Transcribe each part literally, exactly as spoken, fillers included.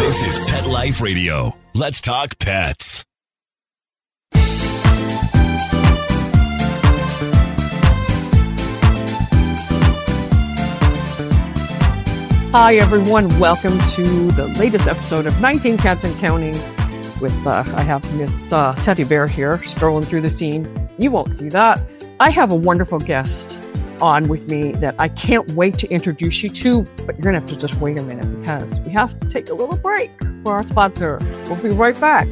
This is Pet Life Radio. Let's talk pets. Hi, everyone. Welcome to the latest episode of nineteen Cats and Counting. With uh, I have Miss uh, Teddy Bear here, strolling through the scene. You won't see that. I have a wonderful guest on with me that I can't wait to introduce you to, but you're going to have to just wait a minute because we have to take a little break for our sponsor. We'll be right back.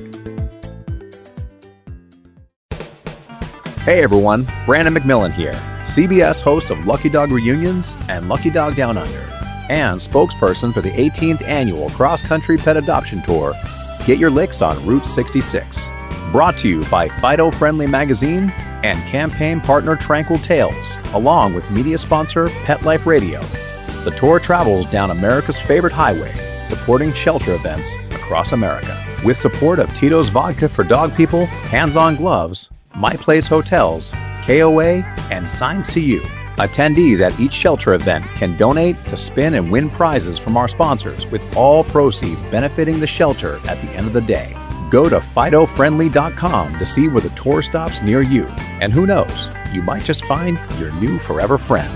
Hey everyone, Brandon McMillan here, C B S host of Lucky Dog Reunions and Lucky Dog Down Under, and spokesperson for the eighteenth Annual Cross Country Pet Adoption Tour. Get your licks on Route sixty-six. Brought to you by Fido Friendly Magazine and campaign partner Tranquil Tales, along with media sponsor Pet Life Radio. The tour travels down America's favorite highway, supporting shelter events across America. With support of Tito's Vodka for Dog People, Hands on Gloves, My Place Hotels, K O A, and Signs to You. Attendees at each shelter event can donate to spin and win prizes from our sponsors, with all proceeds benefiting the shelter at the end of the day. Go to Fido Friendly dot com to see where the tour stops near you. And who knows, you might just find your new forever friend.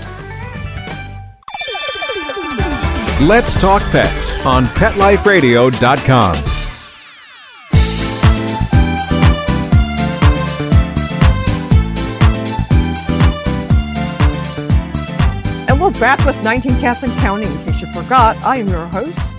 Let's Talk Pets on Pet Life Radio dot com. And we're back with nineteen Cats and Counting. In case you forgot, I am your host.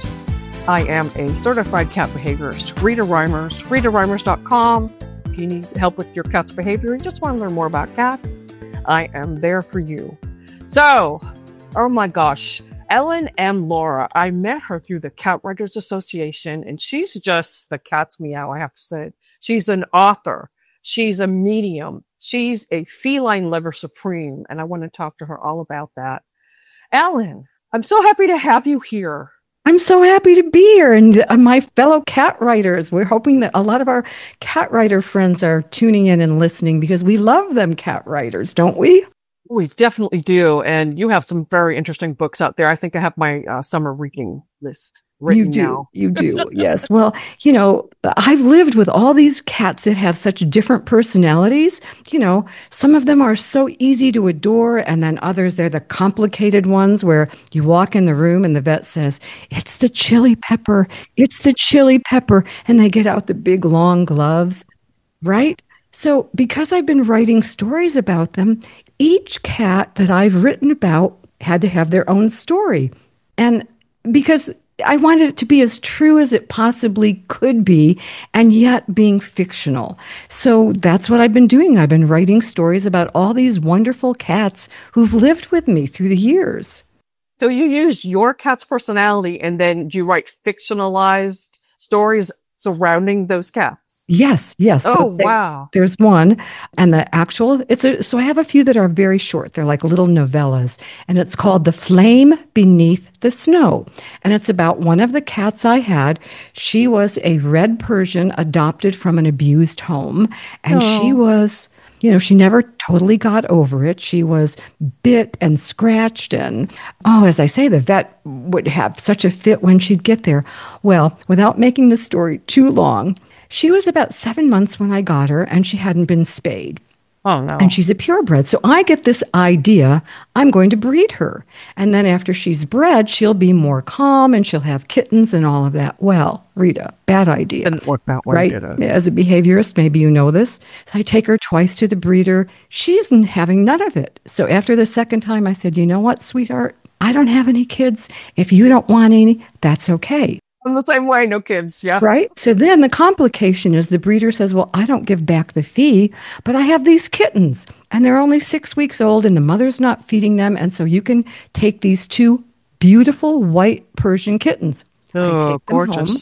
I am a certified cat behaviorist, Rita Reimers, Rita Reimers dot com. If you need help with your cat's behavior and just want to learn more about cats, I am there for you. So, oh my gosh, Ellen M. Laura, I met her through the Cat Writers Association, and she's just the cat's meow, I have to say. She's an author. She's a medium. She's a feline lover supreme, and I want to talk to her all about that. Ellen, I'm so happy to have you here. I'm so happy to be here, and uh, my fellow cat writers. We're hoping that a lot of our cat writer friends are tuning in and listening because we love them cat writers, don't we? We definitely do, and you have some very interesting books out there. I think I have my uh, summer reading list written You do, now. you do, yes. Well, you know, I've lived with all these cats that have such different personalities. You know, some of them are so easy to adore, and then others, they're the complicated ones where you walk in the room and the vet says, it's the chili pepper, it's the chili pepper, and they get out the big long gloves, right? So because I've been writing stories about them, each cat that I've written about had to have their own story. And because I wanted it to be as true as it possibly could be, and yet being fictional. So that's what I've been doing. I've been writing stories about all these wonderful cats who've lived with me through the years. So you use your cat's personality, and then do you write fictionalized stories surrounding those cats? Yes, yes. Oh, so wow. There's one, and the actual, it's a, so I have a few that are very short. They're like little novellas, and it's called The Flame Beneath the Snow. And it's about one of the cats I had. She was a red Persian adopted from an abused home, and Oh. she was, you know, she never totally got over it. She was bit and scratched, and oh, as I say, the vet would have such a fit when she'd get there. Well, without making the story too long, she was about seven months when I got her, and she hadn't been spayed. Oh, no. And she's a purebred. So I get this idea, I'm going to breed her. And then after she's bred, she'll be more calm, and she'll have kittens and all of that. Well, Rita, bad idea. Didn't work that way, Right? did it? As a behaviorist, maybe you know this. So I take her twice to the breeder. She's having none of it. So after the second time, I said, you know what, sweetheart? I don't have any kids. If you don't want any, that's okay. I'm the same way, no kids, yeah. Right? So then the complication is the breeder says, well, I don't give back the fee, but I have these kittens, and they're only six weeks old, and the mother's not feeding them, and so you can take these two beautiful white Persian kittens. I Oh, take them gorgeous. home.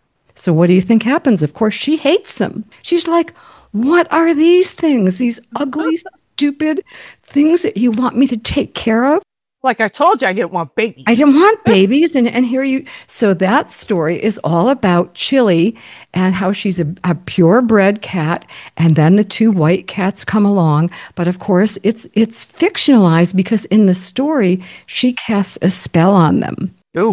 So what do you think happens? Of course, she hates them. She's like, what are these things, these ugly, stupid things that you want me to take care of? Like I told you, I didn't want babies. I didn't want babies. And, and here you, so that story is all about Chili and how she's a, a purebred cat. And then the two white cats come along. But of course, it's, it's fictionalized because in the story, she casts a spell on them. Ooh.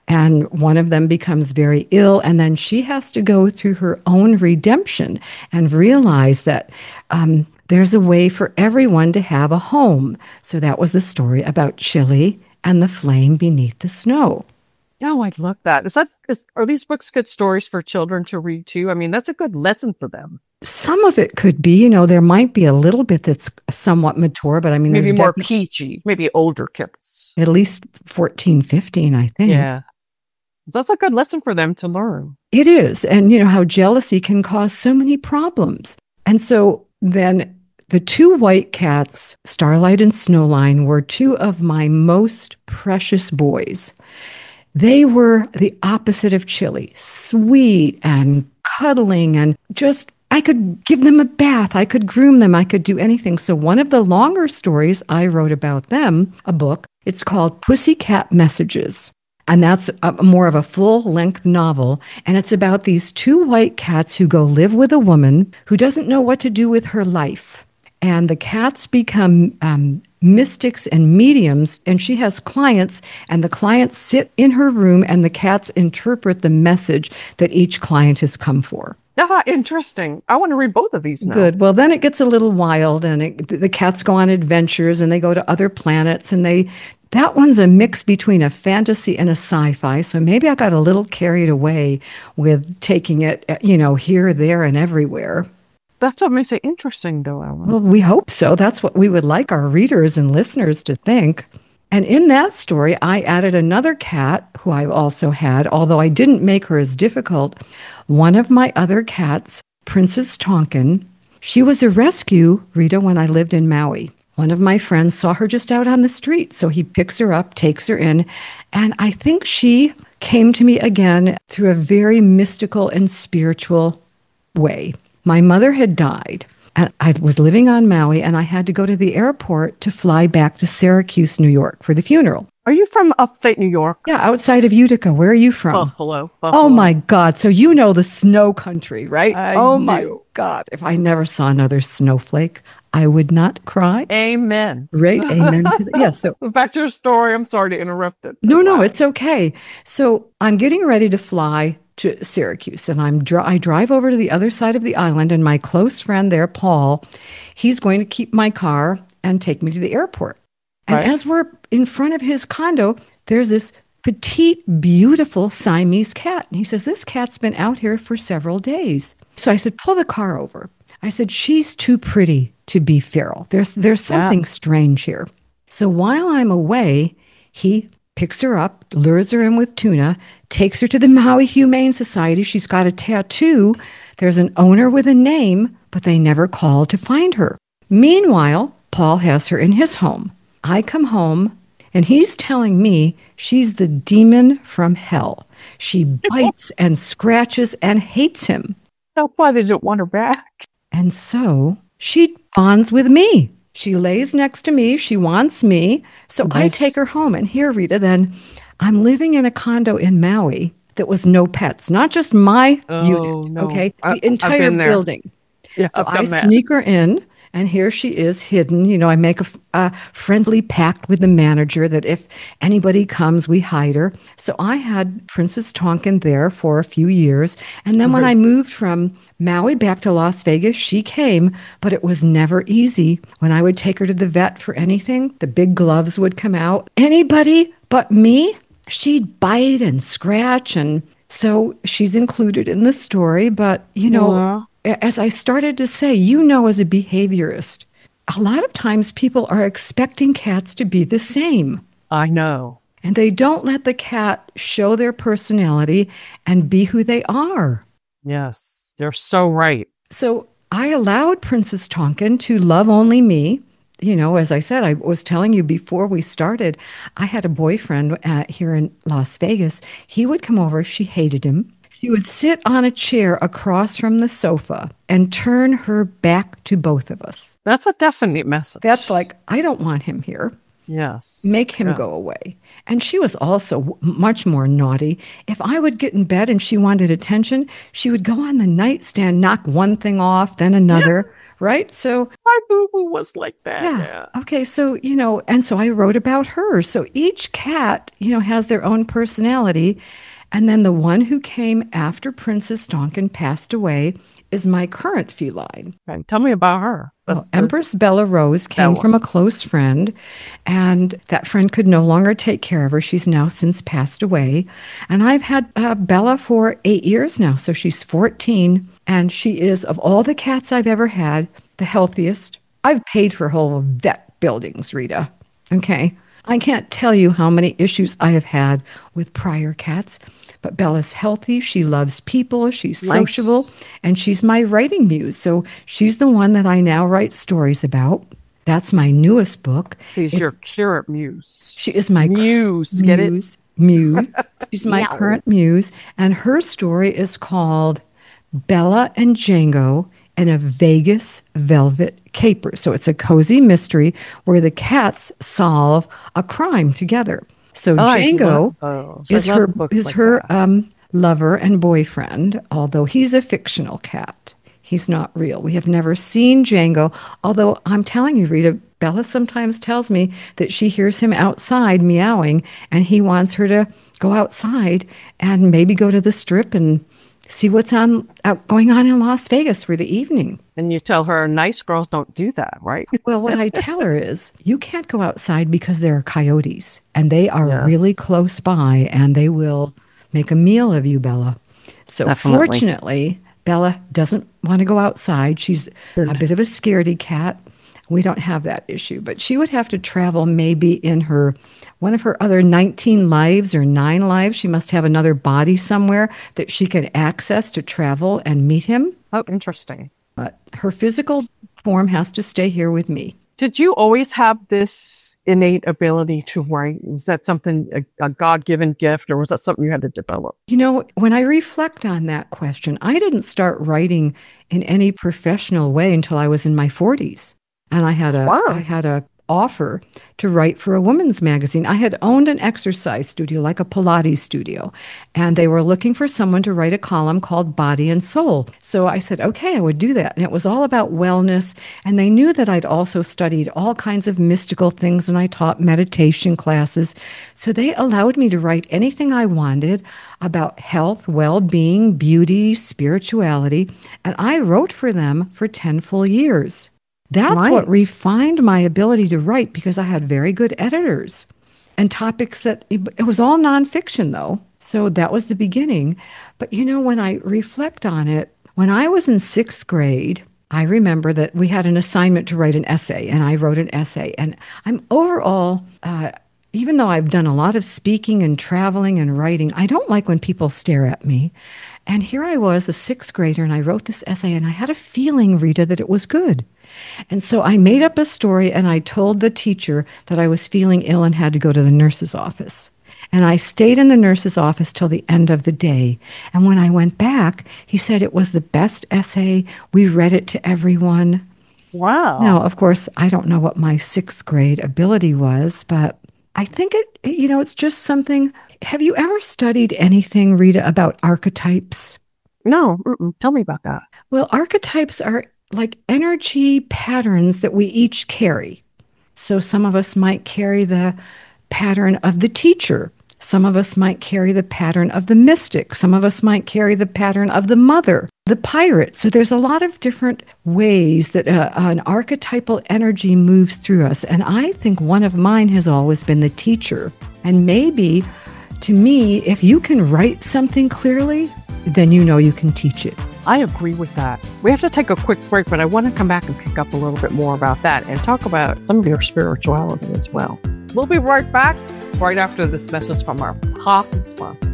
And one of them becomes very ill, and then she has to go through her own redemption and realize that um, there's a way for everyone to have a home. So that was the story about Chili and the Flame Beneath the Snow. Oh, I love that. Is that is, are these books good stories for children to read too? I mean, that's a good lesson for them. Some of it could be, you know, there might be a little bit that's somewhat mature, but I mean, maybe there's more defi- peachy, maybe older kids. at least fourteen, fifteen, I think. Yeah. That's a good lesson for them to learn. It is. And you know how jealousy can cause so many problems. And so then the two white cats, Starlight and Snowline, were two of my most precious boys. They were the opposite of Chili, sweet and cuddling and just, I could give them a bath. I could groom them. I could do anything. So one of the longer stories I wrote about them, a book, it's called Pussycat Messages. And that's a, more of a full-length novel. And it's about these two white cats who go live with a woman who doesn't know what to do with her life. And the cats become um, mystics and mediums, and she has clients, and the clients sit in her room, and the cats interpret the message that each client has come for. Ah, interesting. I want to read both of these now. Good. Well, then it gets a little wild, and it, the cats go on adventures, and they go to other planets, and they that one's a mix between a fantasy and a sci-fi. So maybe I got a little carried away with taking it, you know, here, there, and everywhere. That's what makes it interesting, though, Ellen. Well, we hope so. That's what we would like our readers and listeners to think. And in that story, I added another cat who I also had, although I didn't make her as difficult. One of my other cats, Princess Tonkin, she was a rescue, Rita, when I lived in Maui. One of my friends saw her just out on the street, so he picks her up, takes her in, and I think she came to me again through a very mystical and spiritual way. My mother had died, and I was living on Maui, and I had to go to the airport to fly back to Syracuse, New York for the funeral. Are you from upstate New York? Yeah, outside of Utica. Where are you from? Buffalo. Buffalo. Oh, my God. So you know the snow country, right? I oh, do. my God. If I never saw another snowflake, I would not cry. Amen. Right? Amen to that. Yeah, so back to your story. I'm sorry to interrupt it. No, no, it's okay. So I'm getting ready to fly to Syracuse, and I'm dri- I drive over to the other side of the island, and my close friend there, Paul, he's going to keep my car and take me to the airport. And Right. as we're in front of his condo, there's this petite, beautiful Siamese cat. And he says, this cat's been out here for several days. So I said, pull the car over. I said, she's too pretty to be feral. There's, there's something Yeah. strange here. So while I'm away, he picks her up, lures her in with tuna, takes her to the Maui Humane Society. She's got a tattoo. There's an owner with a name, but they never called to find her. Meanwhile, Paul has her in his home. I come home, and he's telling me she's the demon from hell. She bites and scratches and hates him. That's why they don't want her back. And so she bonds with me. She lays next to me. She wants me. So I Nice. take her home. And here, Rita, then I'm living in a condo in Maui that was no pets, not just my Oh, unit, no. okay? I- The I've entire been there. building. Yeah, So I've I done that. sneak her in, and here she is hidden. You know, I make a, f- a friendly pact with the manager that if anybody comes, we hide her. So I had Princess Tonkin there for a few years. And then when I moved from Maui back to Las Vegas, she came, but it was never easy. When I would take her to the vet for anything, the big gloves would come out. Anybody but me, she'd bite and scratch. And so she's included in the story. But, you know, Yeah. as I started to say, you know, as a behaviorist, a lot of times people are expecting cats to be the same. I know. And they don't let the cat show their personality and be who they are. Yes, you're so right. So I allowed Princess Tonkin to love only me. You know, as I said, I was telling you before we started, I had a boyfriend uh, here in Las Vegas. He would come over. She hated him. She would sit on a chair across from the sofa and turn her back to both of us. That's a definite message. That's like, I don't want him here. Yes. Make him Yeah. go away. And she was also w- much more naughty. If I would get in bed and she wanted attention, she would go on the nightstand, knock one thing off, then another, right? So My Boo Boo was like that. Yeah. Yeah. Okay. So, you know, and so I wrote about her. So each cat, you know, has their own personality. And then the one who came after Princess Donkin passed away is my current feline. Okay, tell me about her. Well, Empress Bella Rose came Bella. from a close friend, and that friend could no longer take care of her. She's now since passed away. And I've had uh, Bella for eight years now, so she's fourteen, and she is, of all the cats I've ever had, the healthiest. I've paid for whole vet buildings, Rita. Okay. I can't tell you how many issues I have had with prior cats, but Bella's healthy. She loves people. She's Nice. sociable, and she's my writing muse. So she's the one that I now write stories about. That's my newest book. She's It's- your current muse. She is my Muse. Get it? muse. Muse. She's my Meow. current muse, and her story is called Bella and Django and a Vegas Velvet Caper. So it's a cozy mystery where the cats solve a crime together. So Oh, I Django love those. I is love her books is like her that. um, lover and boyfriend, although he's a fictional cat. He's not real. We have never seen Django, although I'm telling you, Rita, Bella sometimes tells me that she hears him outside meowing, and he wants her to go outside and maybe go to the strip and see what's on out, going on in Las Vegas for the evening. And you tell her nice girls don't do that, right? Well, what I tell her is, you can't go outside because there are coyotes, and they are Yes. really close by, and they will make a meal of you, Bella. So Definitely. fortunately, Bella doesn't want to go outside. She's a bit of a scaredy cat. We don't have that issue, but she would have to travel maybe in her one of her other nineteen lives or nine lives. She must have another body somewhere that she can access to travel and meet him. Oh, interesting. But her physical form has to stay here with me. Did you always have this innate ability to write? Was that something, a, a God-given gift, or was that something you had to develop? You know, when I reflect on that question, I didn't start writing in any professional way until I was in my forties. And I had a Wow. I had a offer to write for a women's magazine. I had owned an exercise studio, like a Pilates studio, and they were looking for someone to write a column called Body and Soul. So I said, okay, I would do that. And it was all about wellness. And they knew that I'd also studied all kinds of mystical things, and I taught meditation classes. So they allowed me to write anything I wanted about health, well-being, beauty, spirituality. And I wrote for them for ten full years. That's Nice. what refined my ability to write, because I had very good editors and topics that it was all nonfiction, though. So that was the beginning. But, you know, when I reflect on it, when I was in sixth grade, I remember that we had an assignment to write an essay, and I wrote an essay. And I'm overall, uh, even though I've done a lot of speaking and traveling and writing, I don't like when people stare at me. And here I was, a sixth grader, and I wrote this essay, and I had a feeling, Rita, that it was good. And so I made up a story, and I told the teacher that I was feeling ill and had to go to the nurse's office. And I stayed in the nurse's office till the end of the day. And when I went back, he said it was the best essay. We read it to everyone. Wow. Now, of course, I don't know what my sixth grade ability was, but I think it, it- you know, it's just something. Have you ever studied anything, Rita, about archetypes? No, mm-mm. Tell me about that. Well, archetypes are like energy patterns that we each carry. So some of us might carry the pattern of the teacher. Some of us might carry the pattern of the mystic. Some of us might carry the pattern of the mother, the pirate. So there's a lot of different ways that uh, an archetypal energy moves through us. And I think one of mine has always been the teacher. And maybe, to me, if you can write something clearly, then you know you can teach it. I agree with that. We have to take a quick break, but I want to come back and pick up a little bit more about that and talk about some of your spirituality as well. We'll be right back, right after this message from our awesome sponsor.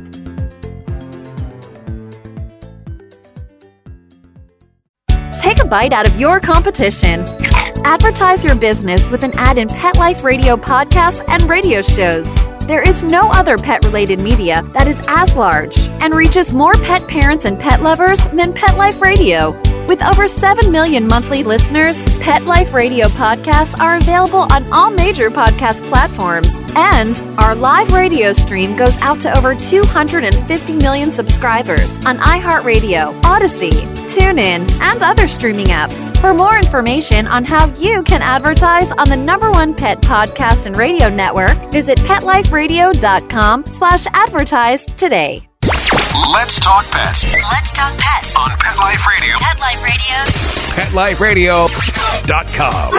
Take a bite out of your competition. Advertise your business with an ad in Pet Life Radio podcasts and radio shows. There is no other pet-related media that is as large and reaches more pet parents and pet lovers than Pet Life Radio. With over seven million monthly listeners, Pet Life Radio podcasts are available on all major podcast platforms. And our live radio stream goes out to over two hundred fifty million subscribers on iHeartRadio, Odyssey, TuneIn, and other streaming apps. For more information on how you can advertise on the number one pet podcast and radio network, visit PetLifeRadio.com slash advertise today. Let's talk pets Let's talk pets on Pet Life Radio. Pet Life Radio. Pet Life Radio Dot com.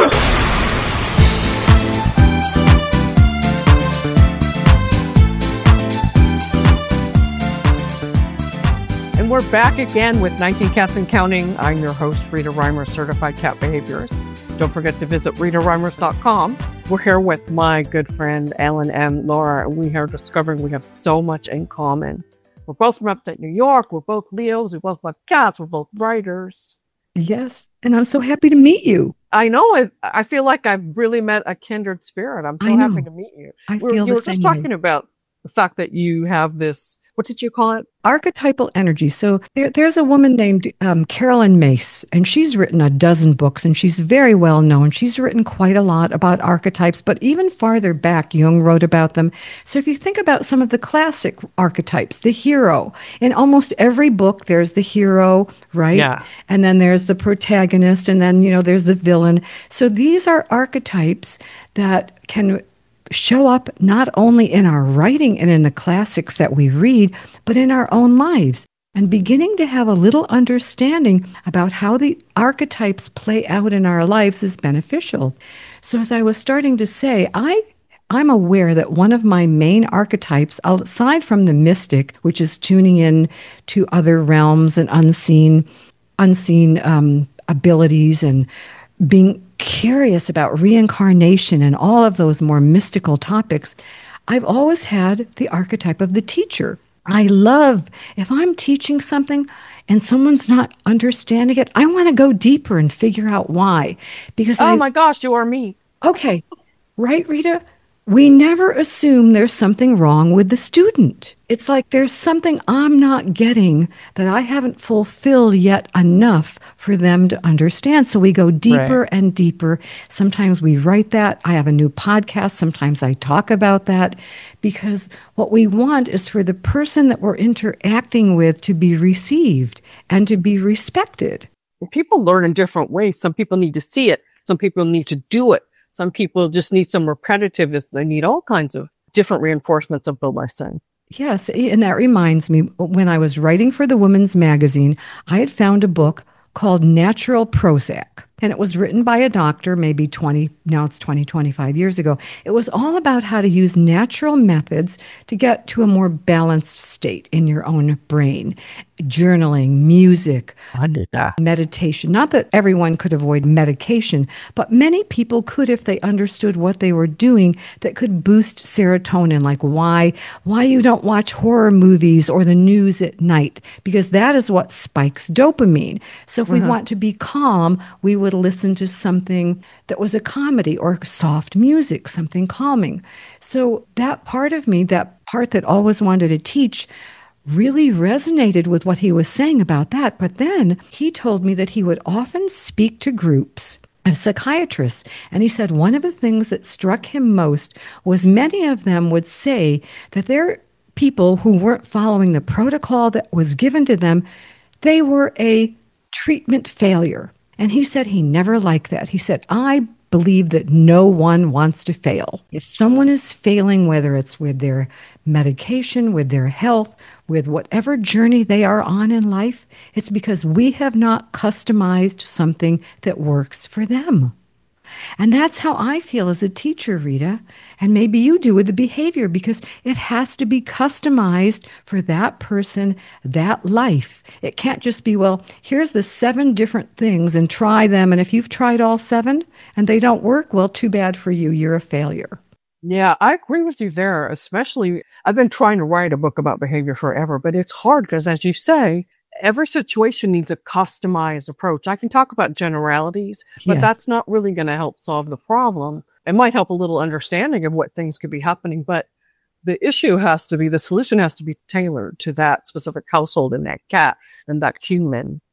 And we're back again with nineteen Cats and Counting. I'm your host, Rita Reimer, certified cat behaviorist. Don't forget to visit Rita Reimers dot com. We're here with my good friend, Ellen M. Laura, and we are discovering we have so much in common. We're both from upstate New York. We're both Leos. We both love cats. We're both writers. Yes. And I'm so happy to meet you. I know it. I feel like I've really met a kindred spirit. I'm so I know. happy to meet you. I We're, feel you the were just same way. talking about the fact that you have this, what did you call it? Archetypal energy. So there, there's a woman named um, Carolyn Mace, and she's written a dozen books, and she's very well known. She's written quite a lot about archetypes, but even farther back, Jung wrote about them. So if you think about some of the classic archetypes, the hero, in almost every book, there's the hero, right? Yeah. And then there's the protagonist, and then, you know, there's the villain. So these are archetypes that can show up not only in our writing and in the classics that we read, but in our own lives. And beginning to have a little understanding about how the archetypes play out in our lives is beneficial. So as I was starting to say, I, I'm aware that one of my main archetypes, aside from the mystic, which is tuning in to other realms and unseen, unseen um, abilities and being curious about reincarnation and all of those more mystical topics, I've always had the archetype of the teacher. I love, if I'm teaching something and someone's not understanding it, I want to go deeper and figure out why. Because Oh I, my gosh, you are me. okay, right, Rita? We never assume there's something wrong with the student. It's like there's something I'm not getting that I haven't fulfilled yet enough for them to understand. So we go deeper Right. and deeper. Sometimes we write that. I have a new podcast. Sometimes I talk about that because what we want is for the person that we're interacting with to be received and to be respected. People learn in different ways. Some people need to see it. Some people need to do it. Some people just need some repetitiveness. They need all kinds of different reinforcements of the lesson. Yes, and that reminds me, when I was writing for the Women's Magazine, I had found a book called Natural Prozac. And it was written by a doctor, maybe twenty, now it's twenty, twenty-five years ago. It was all about how to use natural methods to get to a more balanced state in your own brain. Journaling, music, meditation. Not that everyone could avoid medication, but many people could if they understood what they were doing that could boost serotonin, like why, why you don't watch horror movies or the news at night, because that is what spikes dopamine. So if we want to be calm, we would listen to something that was a comedy or soft music, something calming. So that part of me, that part that always wanted to teach, really resonated with what he was saying about that. But then he told me that he would often speak to groups of psychiatrists. And he said one of the things that struck him most was many of them would say that they're people who weren't following the protocol that was given to them, they were a treatment failure. And he said he never liked that. He said, I believe that no one wants to fail. If someone is failing, whether it's with their medication, with their health, with whatever journey they are on in life, it's because we have not customized something that works for them. And that's how I feel as a teacher, Rita. And maybe you do with the behavior, because it has to be customized for that person, that life. It can't just be, well, here's the seven different things and try them. And if you've tried all seven and they don't work, well, too bad for you. You're a failure. Yeah, I agree with you there. Especially, I've been trying to write a book about behavior forever, but it's hard because, as you say, every situation needs a customized approach. I can talk about generalities, but Yes. that's not really going to help solve the problem. It might help a little understanding of what things could be happening, but the issue has to be, the solution has to be tailored to that specific household and that cat and that human.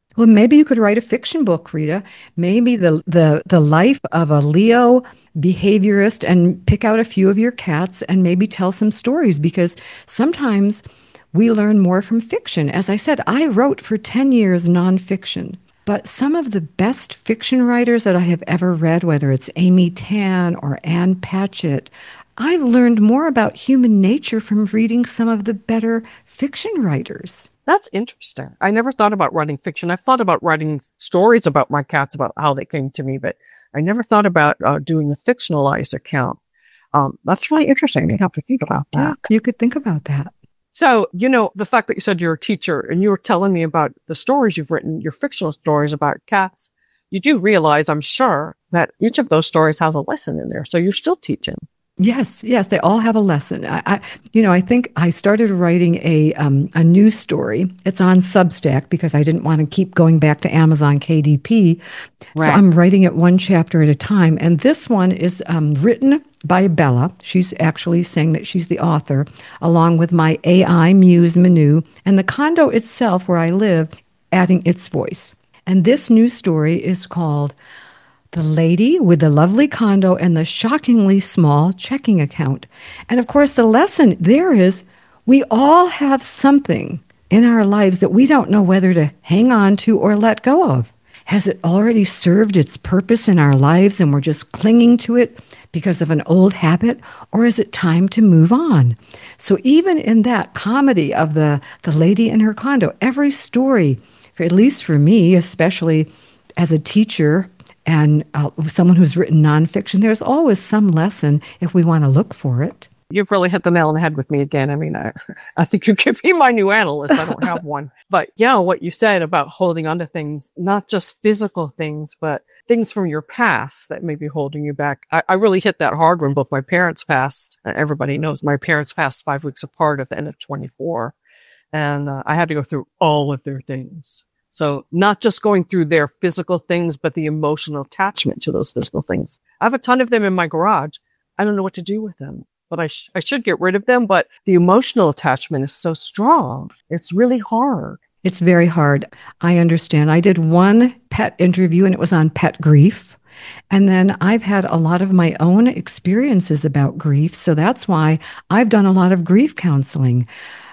Well, maybe you could write a fiction book, Rita. Maybe the the the life of a Leo behaviorist, and pick out a few of your cats and maybe tell some stories, because sometimes we learn more from fiction. As I said, I wrote for ten years nonfiction. But some of the best fiction writers that I have ever read, whether it's Amy Tan or Ann Patchett, I learned more about human nature from reading some of the better fiction writers. That's interesting. I never thought about writing fiction. I've thought about writing stories about my cats, about how they came to me, but I never thought about uh, doing a fictionalized account. Um, that's really interesting. You'd have to think about that. Yeah, you could think about that. So, you know, the fact that you said you're a teacher and you were telling me about the stories you've written, your fictional stories about cats, you do realize, I'm sure, that each of those stories has a lesson in there. So you're still teaching. Yes, yes, they all have a lesson. I, I you know, I think I started writing a um, a news story. It's on Substack because I didn't want to keep going back to Amazon K D P. Right. So I'm writing it one chapter at a time. And this one is um, written by Bella. She's actually saying that she's the author, along with my A I muse Manu, and the condo itself where I live, adding its voice. And this news story is called The Lady with the Lovely Condo and the Shockingly Small Checking Account. And of course, the lesson there is we all have something in our lives that we don't know whether to hang on to or let go of. Has it already served its purpose in our lives and we're just clinging to it because of an old habit, or is it time to move on? So even in that comedy of the, the lady in her condo, every story, for, at least for me, especially as a teacher and uh, someone who's written nonfiction, there's always some lesson if we want to look for it. You've really hit the nail on the head with me again. I mean, I, I think you could be my new analyst. I don't have one. But yeah, what you said about holding on to things, not just physical things, but things from your past that may be holding you back. I, I really hit that hard when both my parents passed. Uh, everybody knows my parents passed five weeks apart at the end of twenty-four. And uh, I had to go through all of their things. So not just going through their physical things, but the emotional attachment to those physical things. I have a ton of them in my garage. I don't know what to do with them. But I, sh- I should get rid of them. But the emotional attachment is so strong. It's really hard. It's very hard. I understand. I did one pet interview and it was on pet grief. And then I've had a lot of my own experiences about grief. So that's why I've done a lot of grief counseling.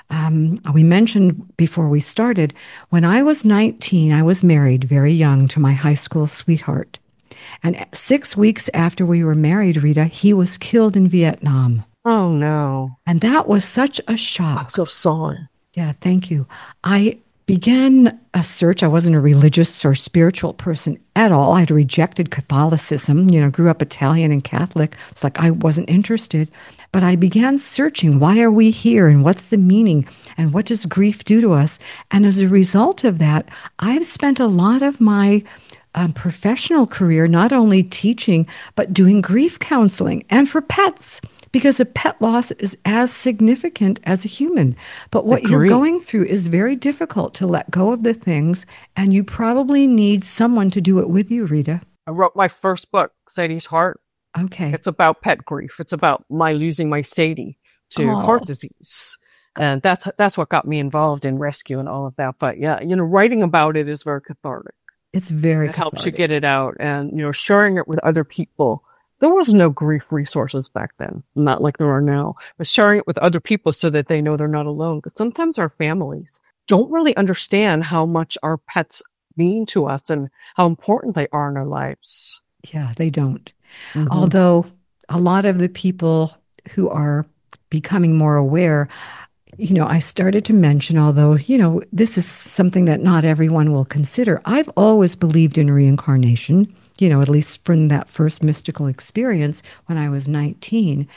Um, we mentioned before we started, when I was nineteen, I was married very young to my high school sweetheart. And six weeks after we were married, Rita, he was killed in Vietnam. Oh, no. And that was such a shock. I'm so sorry. Yeah, thank you. I began a search. I wasn't a religious or spiritual person at all. I'd rejected Catholicism, you know, grew up Italian and Catholic. It's like I wasn't interested. But I began searching, why are we here and what's the meaning and what does grief do to us? And as a result of that, I've spent a lot of my Um, professional career, not only teaching, but doing grief counseling and for pets, because a pet loss is as significant as a human. But what Agreed. You're going through is very difficult to let go of the things, and you probably need someone to do it with you, Rita. I wrote my first book, Sadie's Heart. Okay. It's about pet grief. It's about my losing my Sadie to Aww. heart disease. And that's that's what got me involved in rescue and all of that. But yeah, you know, writing about it is very cathartic. It's very It helps you cathartic. get it out, and, you know, sharing it with other people. There was no grief resources back then, not like there are now, but sharing it with other people so that they know they're not alone. Because sometimes our families don't really understand how much our pets mean to us and how important they are in our lives. Yeah, they don't. Mm-hmm. Although a lot of the people who are becoming more aware, you know, I started to mention, although, you know, this is something that not everyone will consider. I've always believed in reincarnation, you know, at least from that first mystical experience when I was nineteen.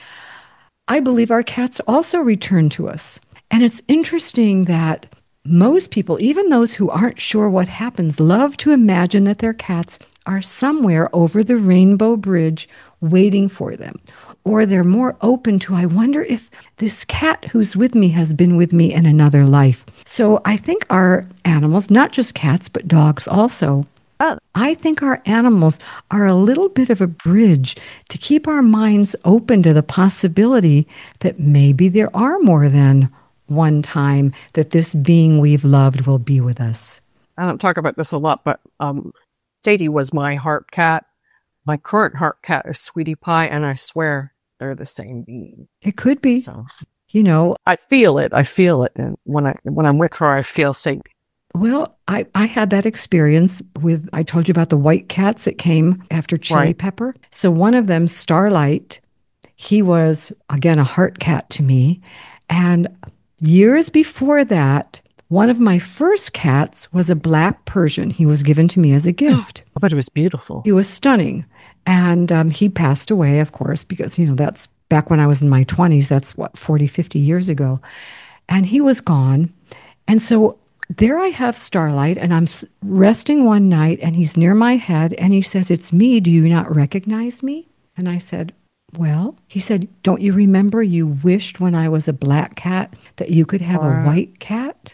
I believe our cats also return to us. And it's interesting that most people, even those who aren't sure what happens, love to imagine that their cats are somewhere over the Rainbow Bridge waiting for them. Or they're more open to, I wonder if this cat who's with me has been with me in another life. So I think our animals, not just cats, but dogs also, Oh. I think our animals are a little bit of a bridge to keep our minds open to the possibility that maybe there are more than one time that this being we've loved will be with us. I don't talk about this a lot, but um, Sadie was my heart cat. My current heart cat is Sweetie Pie, and I swear they're the same being. It could be. So, you know, I feel it. I feel it. And when I when I'm with her, I feel Sadie. Well, I, I had that experience with, I told you about the white cats that came after Chili Right. Pepper. So one of them, Starlight, he was, again, a heart cat to me. And years before that, one of my first cats was a black Persian. He was given to me as a gift. But it was beautiful. He was stunning. And um, he passed away, of course, because, you know, that's back when I was in my twenties. That's what, forty, fifty years ago. And he was gone. And so there I have Starlight, and I'm s- resting one night, and he's near my head, and he says, "It's me. Do you not recognize me?" And I said, "Well," he said, "don't you remember you wished when I was a black cat that you could have Wow. a white cat?"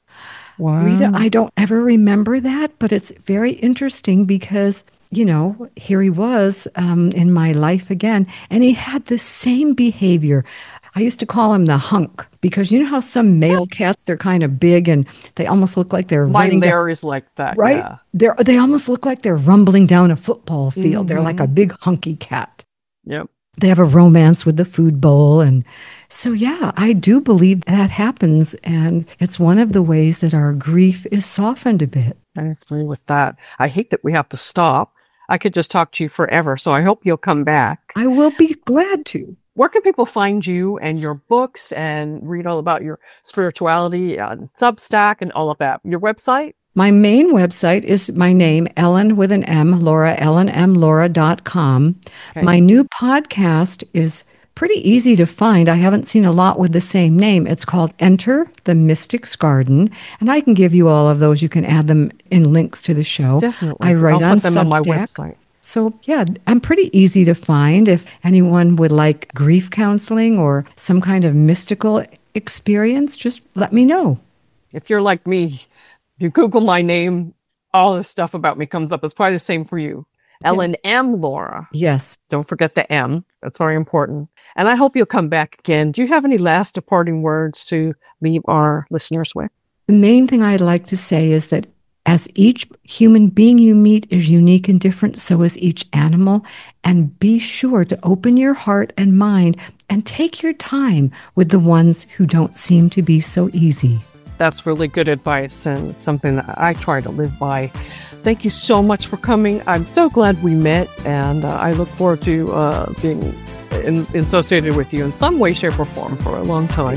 Wow. Rita, I don't ever remember that, but it's very interesting because, you know, here he was um, in my life again, and he had the same behavior. I used to call him the hunk because you know how some male cats, they're kind of big and they almost look like they're Mine running down- there is like that. right? Yeah. They're, they almost look like they're rumbling down a football field. They're like a big hunky cat. Yep. They have a romance with the food bowl. And so, yeah, I do believe that happens. And it's one of the ways that our grief is softened a bit. I agree with that. I hate that we have to stop. I could just talk to you forever. So I hope you'll come back. I will be glad to. Where can people find you and your books and read all about your spirituality on Substack and all of that? Your website? My main website is my name, Ellen with an M, Laura, ellen m laura dot com. Okay. My new podcast is pretty easy to find. I haven't seen a lot with the same name. It's called Enter the Mystic's Garden, and I can give you all of those. You can add them in links to the show. Definitely. I write I'll on put them on my Substack. website. So, yeah, I'm pretty easy to find. If anyone would like grief counseling or some kind of mystical experience, just let me know. If you're like me, you Google my name, all this stuff about me comes up. It's probably the same for you. Ellen M. Laura. Yes. Don't forget the M. That's very important. And I hope you'll come back again. Do you have any last departing words to leave our listeners with? The main thing I'd like to say is that as each human being you meet is unique and different, so is each animal. And be sure to open your heart and mind and take your time with the ones who don't seem to be so easy. That's really good advice and something that I try to live by. Thank you so much for coming. I'm so glad we met, and uh, I look forward to uh, being in, associated with you in some way, shape, or form for a long time.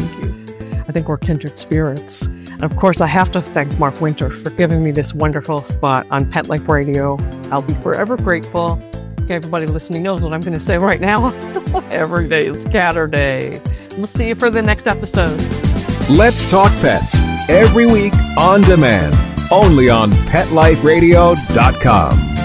I think we're kindred spirits. And of course, I have to thank Mark Winter for giving me this wonderful spot on Pet Life Radio. I'll be forever grateful. Okay, everybody listening knows what I'm going to say right now. Every day is Catter Day. We'll see you for the next episode. Let's Talk Pets, every week on demand, only on pet life radio dot com.